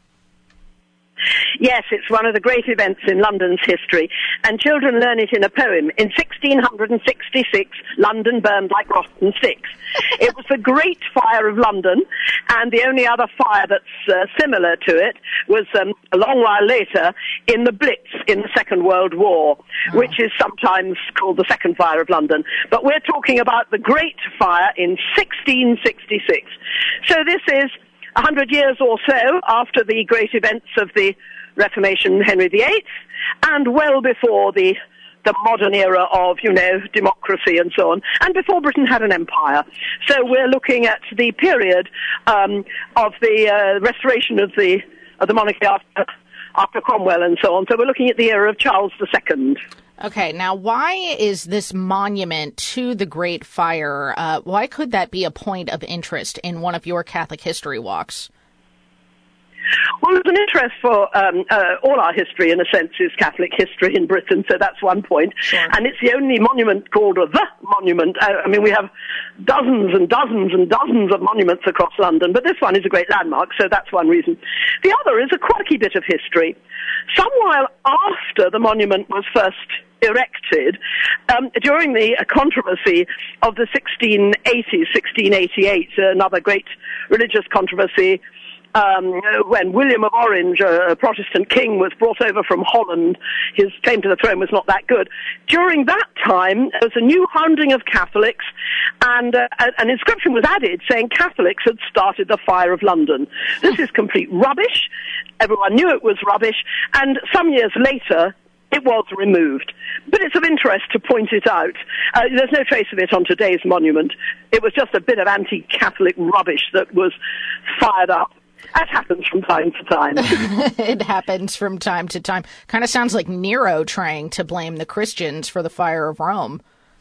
S17: Yes, it's one of the great events in London's history, and children learn it in a poem. In sixteen sixty-six, London burned like rotten sticks. It was the Great Fire of London, and the only other fire that's uh, similar to it was um, a long while later in the Blitz in the Second World War, oh. which is sometimes called the Second Fire of London. But we're talking about the Great Fire in sixteen sixty-six. So this is a hundred years or so after the great events of the Reformation, Henry the Eighth, and well before the the modern era of, you know, democracy and so on, and before Britain had an empire. So we're looking at the period um, of the uh, restoration of the of the monarchy after, after Cromwell and so on. So we're looking at the era of Charles the Second.
S3: Okay, now why is this monument to the Great Fire, uh, why could that be a point of interest in one of your Catholic history walks?
S17: Well, there's an interest for um, uh, all our history, in a sense, is Catholic history in Britain, so that's one point. Sure. And it's the only monument called the monument. I, I mean, we have dozens and dozens and dozens of monuments across London, but this one is a great landmark, so that's one reason. The other is a quirky bit of history. Some while after the monument was first erected, um, during the uh, controversy of the sixteen eighties, sixteen eighty-eight, another great religious controversy, Um, when William of Orange, a Protestant king, was brought over from Holland. His claim to the throne was not that good. During that time, there was a new founding of Catholics, and uh, an inscription was added saying Catholics had started the Fire of London. This is complete rubbish. Everyone knew it was rubbish, and some years later, it was removed. But it's of interest to point it out. Uh, there's no trace of it on today's monument. It was just a bit of anti-Catholic rubbish that was fired up. That happens from time to time.
S3: It happens from time to time. Kind of sounds like Nero trying to blame the Christians for the fire of Rome.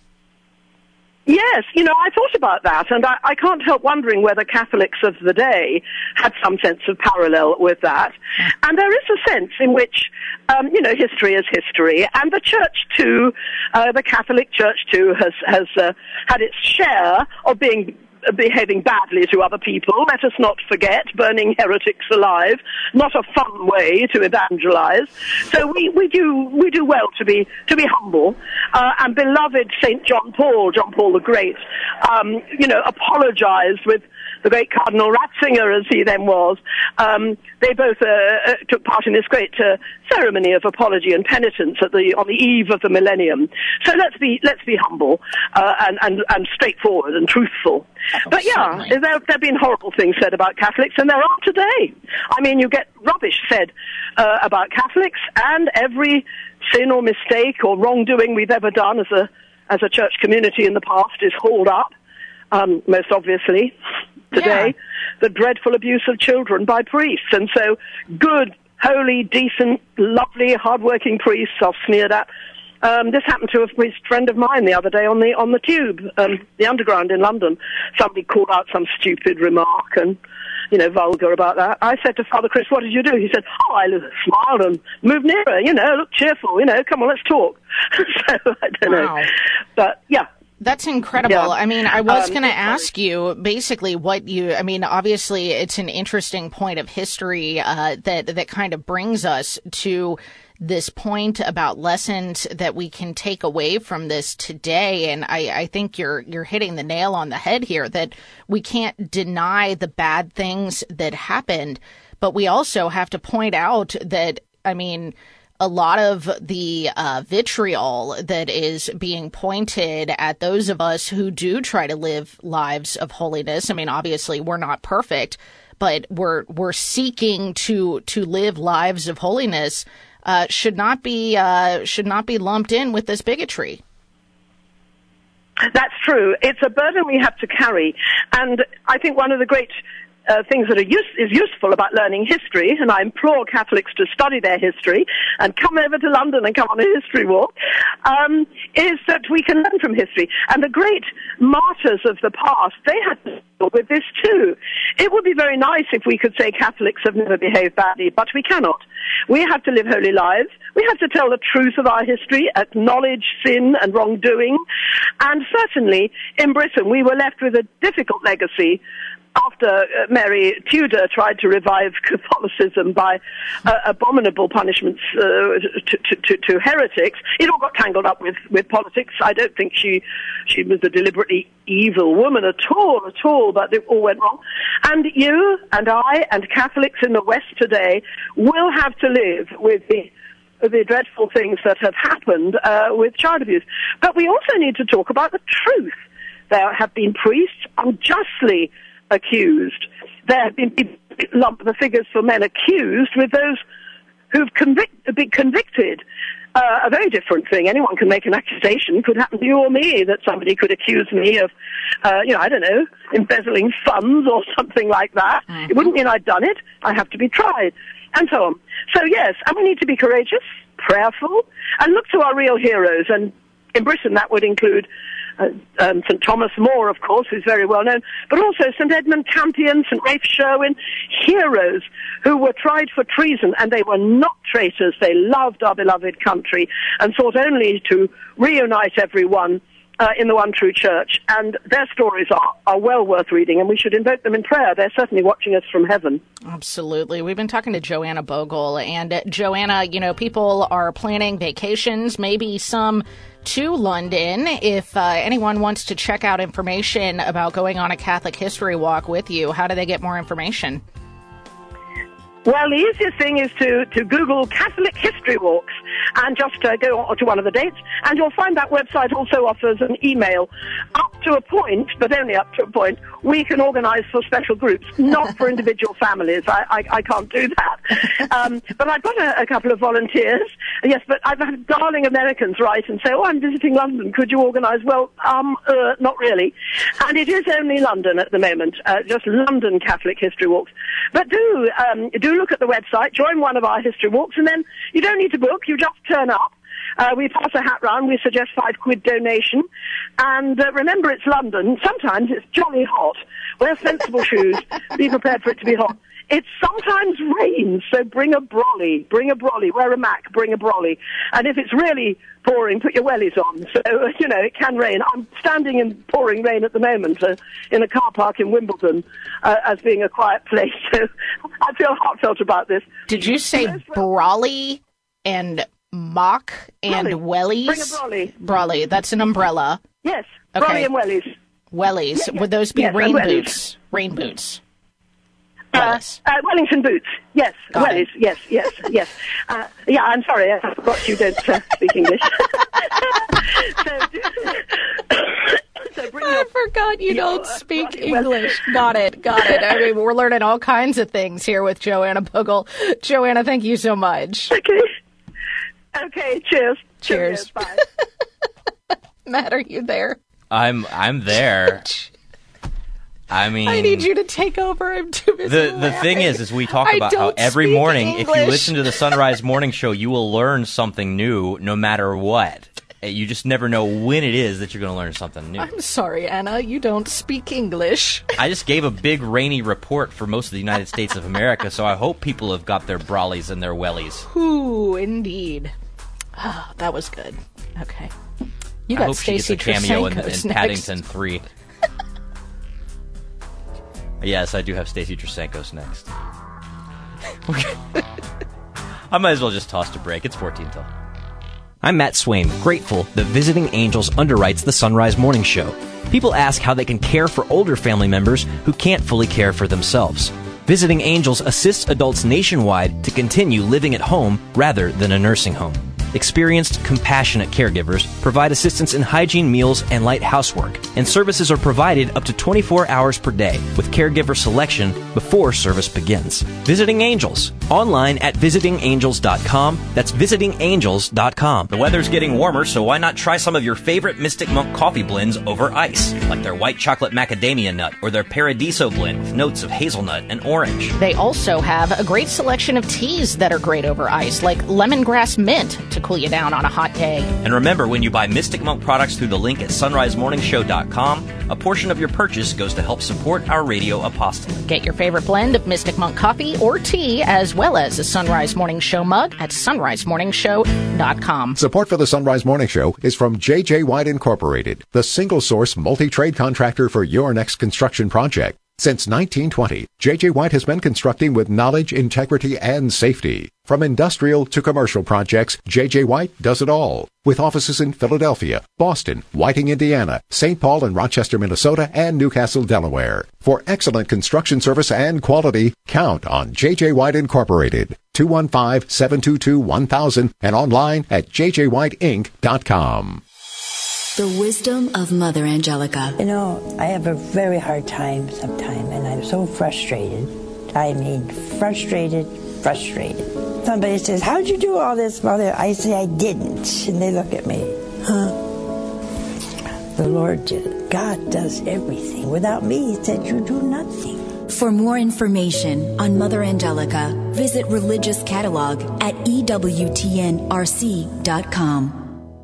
S17: Yes, you know, I thought about that, and I, I can't help wondering whether Catholics of the day had some sense of parallel with that. And there is a sense in which, um, you know, history is history, and the Church too, uh, the Catholic Church too, has has uh, had its share of being behaving badly to other people. Let us not forget, burning heretics alive, not a fun way to evangelize. So we, we do we do well to be to be humble. Uh, and beloved Saint John Paul, John Paul the Great, um, you know, apologized with the great Cardinal Ratzinger, as he then was. Um, they both uh, took part in this great uh, ceremony of apology and penitence at the on the eve of the millennium. So let's be let's be humble uh, and, and and straightforward and truthful. Oh, but yeah, certainly. there there have been horrible things said about Catholics, and there are today. I mean, you get rubbish said uh, about Catholics, and every sin or mistake or wrongdoing we've ever done as a as a church community in the past is hauled up. Um, most obviously, today, yeah. the dreadful abuse of children by priests. And so good, holy, decent, lovely, hard-working priests are sneered at. Um, this happened to a priest friend of mine the other day on the on the tube, um, the Underground in London. Somebody called out some stupid remark and, you know, vulgar about that. I said to Father Chris, what did you do? He said, oh, I smiled and moved nearer, you know, look cheerful, you know, come on, let's talk. So, I don't
S3: wow.
S17: know. But, yeah.
S3: That's incredible.
S17: Yeah.
S3: I mean, I was
S17: Um,
S3: going to ask you basically what you, I mean, obviously it's an interesting point of history uh, that, that kind of brings us to this point about lessons that we can take away from this today. And I, I think you're, you're hitting the nail on the head here, that we can't deny the bad things that happened, but we also have to point out that, I mean, a lot of the uh, vitriol that is being pointed at those of us who do try to live lives of holiness. I mean, obviously we're not perfect, but we're we're seeking to to live lives of holiness. Uh, should not be uh, should not be lumped in with this bigotry.
S17: That's true. It's a burden we have to carry, and I think one of the great Uh, things that are use, is useful about learning history, and I implore Catholics to study their history and come over to London and come on a history walk, um, is that we can learn from history. And the great martyrs of the past, they had to deal with this too. It would be very nice if we could say Catholics have never behaved badly, but we cannot. We have to live holy lives. We have to tell the truth of our history, acknowledge sin and wrongdoing, and certainly in Britain we were left with a difficult legacy after uh, Mary Tudor tried to revive Catholicism by uh, abominable punishments uh, to, to, to, to heretics. It all got tangled up with, with politics. I don't think she she was a deliberately evil woman at all, at all, but it all went wrong. And you and I and Catholics in the West today will have to live with the the dreadful things that have happened uh, with child abuse. But we also need to talk about the truth. There have been priests unjustly accused. There have been people lump the figures for men accused with those who've convict, been convicted. Uh, a very different thing. Anyone can make an accusation. Could happen to you or me, that somebody could accuse me of, uh, you know, I don't know, embezzling funds or something like that. Mm-hmm. It wouldn't mean I'd done it. I have to be tried, and so on. So yes, and we need to be courageous, prayerful, and look to our real heroes. And in Britain, that would include Uh, um, Saint Thomas More, of course, who's very well known, but also Saint Edmund Campion, Saint Ralph Sherwin, heroes who were tried for treason, and they were not traitors. They loved our beloved country and sought only to reunite everyone uh, in the one true church. And their stories are, are well worth reading, and we should invoke them in prayer. They're certainly watching us from heaven.
S3: Absolutely. We've been talking to Joanna Bogle, and uh, Joanna, you know, people are planning vacations, maybe some to London. If uh, anyone wants to check out information about going on a Catholic history walk with you, how do they get more information?
S17: Well, the easiest thing is to, to Google Catholic history walks, and just uh, go on to one of the dates, and you'll find that website also offers an email. Up to a point, but only up to a point, we can organise for special groups, not for individual families. I, I, I can't do that. Um, but I've got a, a couple of volunteers. Yes, but I've had darling Americans write and say, oh, I'm visiting London. Could you organise? Well, um, uh, not really. And it is only London at the moment, uh, just London Catholic History Walks. But do, um, do look at the website, join one of our history walks, and then you don't need to book, you just turn up. Uh, we pass a hat round, we suggest five quid donation, and uh, remember it's London, sometimes it's jolly hot. Wear sensible shoes, be prepared for it to be hot. It sometimes rains, so bring a brolly, bring a brolly, wear a mac, bring a brolly. And if it's really pouring, put your wellies on. So, uh, you know, it can rain. I'm standing in pouring rain at the moment uh, in a car park in Wimbledon uh, as being a quiet place, so I feel heartfelt about this.
S3: Did you say brolly and mock and
S17: brolly.
S3: wellies?
S17: Bring a brolly.
S3: Brolly, that's an umbrella.
S17: Yes,
S3: Okay.
S17: brolly and wellies.
S3: Wellies.
S17: Yeah, yeah.
S3: Would those be
S17: Yes,
S3: rain
S17: and wellies.
S3: boots? Rain boots.
S17: Uh, uh, Wellington boots, yes.
S3: Got
S17: Wellies, yes, yes, yes. Uh, yeah, I'm sorry, I forgot you don't uh, speak English. so, so bring
S3: I
S17: your,
S3: forgot you
S17: your,
S3: don't
S17: uh,
S3: speak
S17: brolly and wellies.
S3: English. Got it, got it. I mean, we're learning all kinds of things here with Joanna Puggle. Joanna, thank you so much.
S17: Okay. Okay, cheers.
S3: Cheers.
S17: Bye.
S3: Matt, are you there?
S2: I'm I'm there. I mean,
S3: I need you to take over. I'm too busy.
S2: the the thing
S3: laughing.
S2: is, is we talk
S3: I
S2: about how
S3: don't
S2: every
S3: speak
S2: morning, if you
S3: English.
S2: listen to the Sunrise Morning Show, you will learn something new, no matter what. You just never know when it is that you're going to learn something new.
S3: I'm sorry, Anna. You don't speak English.
S2: I just gave a big rainy report for most of the United States of America, so I hope people have got their brollies and their wellies.
S3: Ooh, indeed. Oh, that was good. Okay. You
S2: I
S3: got
S2: hope she
S3: Stacey
S2: gets a cameo in,
S3: Trasankos
S2: in
S3: next.
S2: Paddington three. Yes, I do have Stacey Trasankos next. I might as well just toss to break. It's fourteen till. I'm Matt Swain, grateful that Visiting Angels underwrites the Sunrise Morning Show. People ask how they can care for older family members who can't fully care for themselves. Visiting Angels assists adults nationwide to continue living at home rather than a nursing home. Experienced, compassionate caregivers provide assistance in hygiene, meals, and light housework, and services are provided up to twenty-four hours per day with caregiver selection before service begins. Visiting Angels, online at visiting angels dot com. That's visiting angels dot com. The weather's getting warmer, so why not try some of your favorite Mystic Monk coffee blends over ice, like their white chocolate macadamia nut or their Paradiso blend with notes of hazelnut and orange.
S3: They also have a great selection of teas that are great over ice, like lemongrass mint to cool you down on a hot day.
S2: And remember, when you buy Mystic Monk products through the link at sunrise morning show dot com, a portion of your purchase goes to help support our radio apostolate.
S3: Get your favorite blend of Mystic Monk coffee or tea, as well as a Sunrise Morning Show mug at sunrise morning show dot com.
S18: Support for the Sunrise Morning Show is from J J White Incorporated, the single-source multi-trade contractor for your next construction project. Since nineteen twenty, J J White has been constructing with knowledge, integrity, and safety. From industrial to commercial projects, J J White does it all. With offices in Philadelphia, Boston, Whiting, Indiana, Saint Paul and Rochester, Minnesota, and Newcastle, Delaware. For excellent construction service and quality, count on J J White Incorporated. two one five, seven two two, one thousand and online at j j white inc dot com.
S19: The wisdom of Mother Angelica.
S20: You know, I have a very hard time sometimes, and I'm so frustrated. I mean, frustrated, frustrated. Somebody says, how'd you do all this, Mother? I say, I didn't. And they look at me, huh? The Lord did it. God does everything. Without me, He said, you do nothing.
S19: For more information on Mother Angelica, visit Religious Catalog at e w t n r c dot com.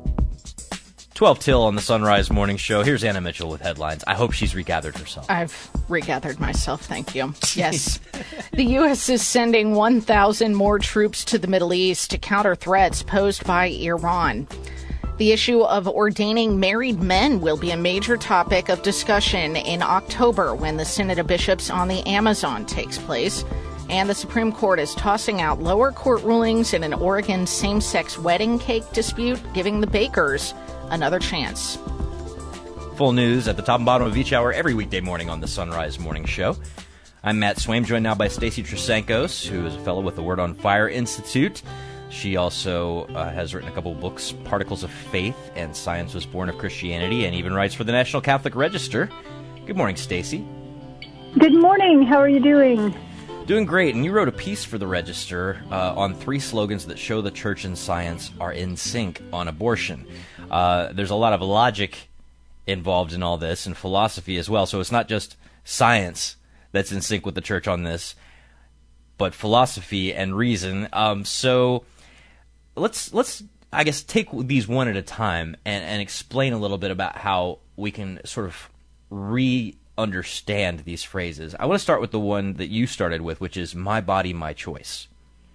S2: twelve till on the Sunrise Morning Show. Here's Anna Mitchell with headlines. I hope she's regathered herself.
S3: I've regathered myself, thank you. Yes. The U S is sending one thousand more troops to the Middle East to counter threats posed by Iran. The issue of ordaining married men will be a major topic of discussion in October when the Synod of Bishops on the Amazon takes place. And the Supreme Court is tossing out lower court rulings in an Oregon same-sex wedding cake dispute, giving the bakers another chance.
S2: Full news at the top and bottom of each hour every weekday morning on the Sunrise Morning Show. I'm Matt Swaim, joined now by Stacey Trasankos, who is a fellow with the Word on Fire Institute. She also uh, has written a couple of books, Particles of Faith and Science Was Born of Christianity, and even writes for the National Catholic Register. Good morning, Stacy.
S21: Good morning. How are you doing?
S2: Doing great. And you wrote a piece for the Register uh, on three slogans that show the church and science are in sync on abortion. Uh, there's a lot of logic involved in all this, and philosophy as well. So it's not just science that's in sync with the church on this, but philosophy and reason. Um, so let's let's I guess take these one at a time and, and explain a little bit about how we can sort of re-understand these phrases. I want to start with the one that you started with, which is "my body, my choice."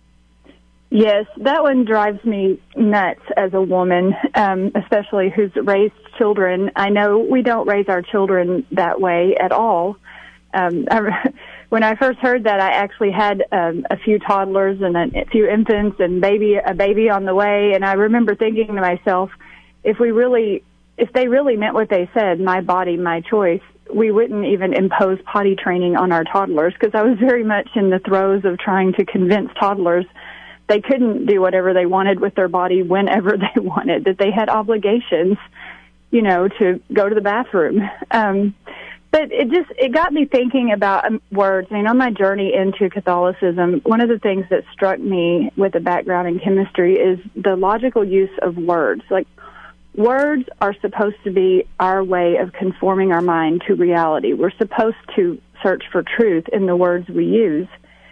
S21: Yes, that one drives me nuts as a woman, um, especially who's raised children. I know we don't raise our children that way at all. Um, I, when I first heard that, I actually had um, a few toddlers and a, a few infants and baby a baby on the way, and I remember thinking to myself, if we really, if they really meant what they said, my body, my choice, we wouldn't even impose potty training on our toddlers, because I was very much in the throes of trying to convince toddlers they couldn't do whatever they wanted with their body whenever they wanted, that they had obligations, you know, to go to the bathroom. Um, but it just, it got me thinking about um, words. I mean, on my journey into Catholicism, one of the things that struck me with a background in chemistry is the logical use of words. Like, words are supposed to be our way of conforming our mind to reality. We're supposed to search for truth in the words we use.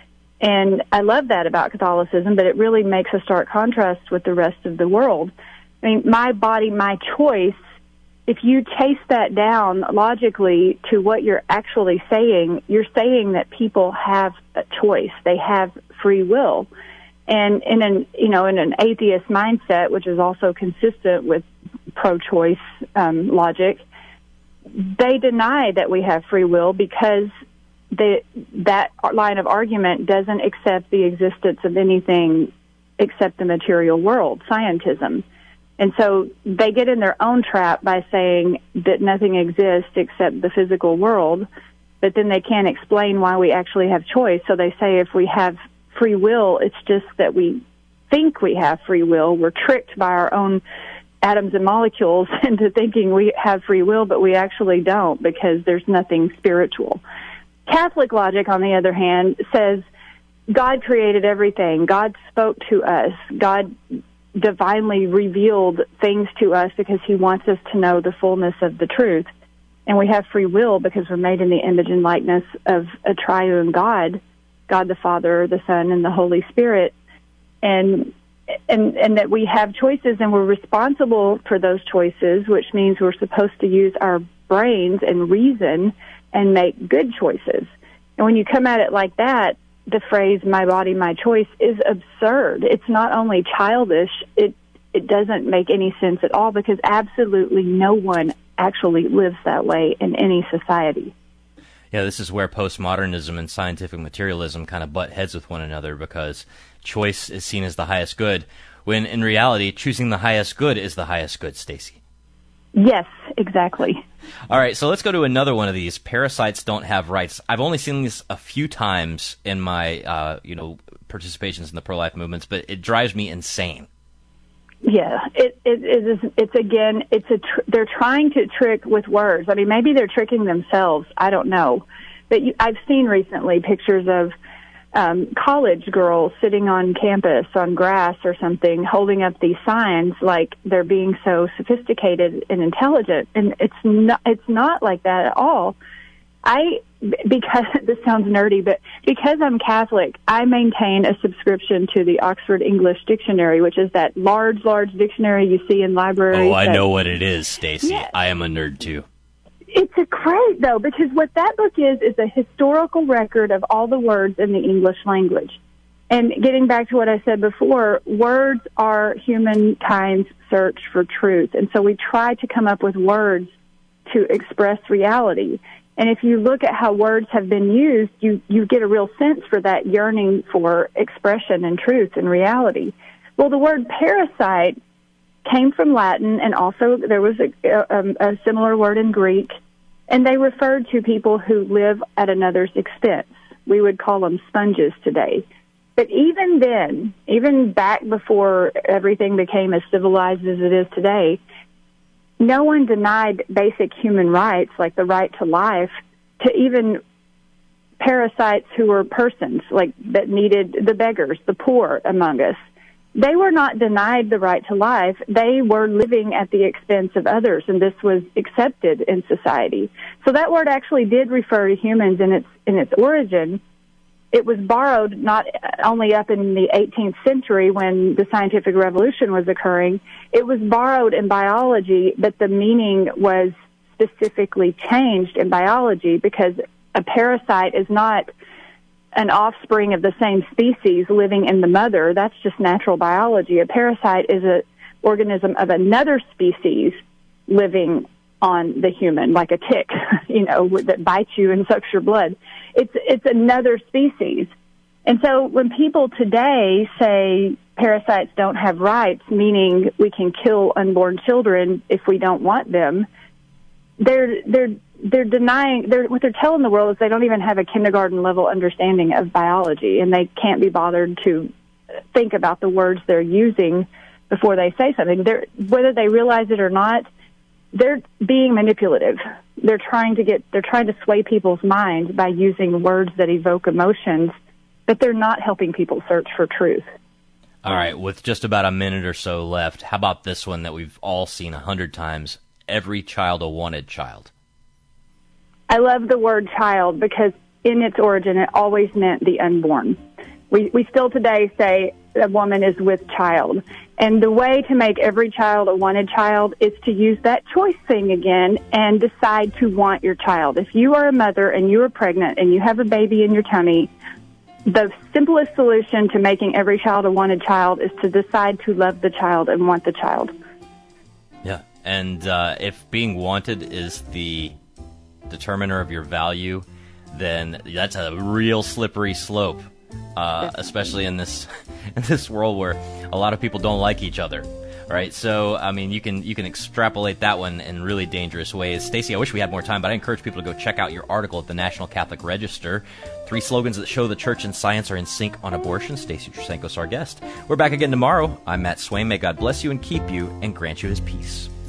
S21: And I love that about Catholicism, but it really makes a stark contrast with the rest of the world. I mean, my body, my choice, if you chase that down logically to what you're actually saying, you're saying that people have a choice. They have free will. And in an, you know, in an atheist mindset, which is also consistent with pro-choice um, logic, they deny that we have free will because The, that line of argument doesn't accept the existence of anything except the material world, scientism. And so they get in their own trap by saying that nothing exists except the physical world, but then they can't explain why we actually have choice. So they say if we have free will, it's just that we think we have free will. We're tricked by our own atoms and molecules into thinking we have free will, but we actually don't, because there's nothing spiritual. Catholic logic, on the other hand, says God created everything. God spoke to us. God divinely revealed things to us because he wants us to know the fullness of the truth. And we have free will because we're made in the image and likeness of a triune God, God the Father, the Son, and the Holy Spirit. And and and that we have choices, and we're responsible for those choices, which means we're supposed to use our brains and reason and make good choices. And when you come at it like that, the phrase, my body, my choice, is absurd. It's not only childish, it it doesn't make any sense at all, because absolutely no one actually lives that way in any society.
S2: Yeah, this is where postmodernism and scientific materialism kind of butt heads with one another, because choice is seen as the highest good, when in reality, choosing the highest good is the highest good, Stacy.
S21: Yes, exactly.
S2: All right, so let's go to another one of these. Parasites don't have rights. I've only seen this a few times in my, uh, you know, participations in the pro-life movements, but it drives me insane.
S21: Yeah, it, it, it is. It's again. It's a. Tr- they're trying to trick with words. I mean, maybe they're tricking themselves. I don't know, but you, I've seen recently pictures of um, college girls sitting on campus on grass or something, holding up these signs like they're being so sophisticated and intelligent, and it's not. It's not like that at all. I, because this sounds nerdy, but because I'm Catholic, I maintain a subscription to the Oxford English Dictionary, which is that large, large dictionary you see in libraries.
S2: Oh, I
S21: that,
S2: know what it is, Stacy.
S21: Yeah.
S2: I am a nerd too.
S21: It's a great, though, because what that book is is a historical record of all the words in the English language. And getting back to what I said before, words are humankind's search for truth, and so we try to come up with words to express reality. And if you look at how words have been used, you, you get a real sense for that yearning for expression and truth and reality. Well, the word parasite came from Latin, and also there was a, a, a similar word in Greek, and they referred to people who live at another's expense. We would call them sponges today. But even then, even back before everything became as civilized as it is today, no one denied basic human rights, like the right to life, to even parasites who were persons, like that needed the beggars, the poor among us. They were not denied the right to life. They were living at the expense of others, and this was accepted in society. So that word actually did refer to humans in its in its origin. It was borrowed not only up in the eighteenth century when the scientific revolution was occurring. It was borrowed in biology, but the meaning was specifically changed in biology because a parasite is not an offspring of the same species living in the mother. That's just natural biology. A parasite is an organism of another species living on the human, like a tick, you know, that bites you and sucks your blood. It's it's another species. And so when people today say parasites don't have rights, meaning we can kill unborn children if we don't want them, they're they're they're denying. They're, what they're telling the world is they don't even have a kindergarten level understanding of biology, and they can't be bothered to think about the words they're using before they say something. They're, whether they realize it or not, they're being manipulative. They're trying to get. They're trying to sway people's minds by using words that evoke emotions, but they're not helping people search for truth.
S2: All right, with just about a minute or so left, how about this one that we've all seen a hundred times? Every child a wanted child.
S21: I love the word child because in its origin it always meant the unborn. We we still today say a woman is with child. And the way to make every child a wanted child is to use that choice thing again and decide to want your child. If you are a mother and you are pregnant and you have a baby in your tummy, the simplest solution to making every child a wanted child is to decide to love the child and want the child.
S2: Yeah, and uh, if being wanted is the determiner of your value, then that's a real slippery slope, uh, especially in this in this world where a lot of people don't like each other. Right, so I mean, you can you can extrapolate that one in really dangerous ways. Stacey, I wish we had more time, but I encourage people to go check out your article at the National Catholic Register. Three slogans that show the church and science are in sync on abortion. Stacey Trasenko is our guest. We're back again tomorrow. I'm Matt Swain. May God bless you and keep you and grant you his peace.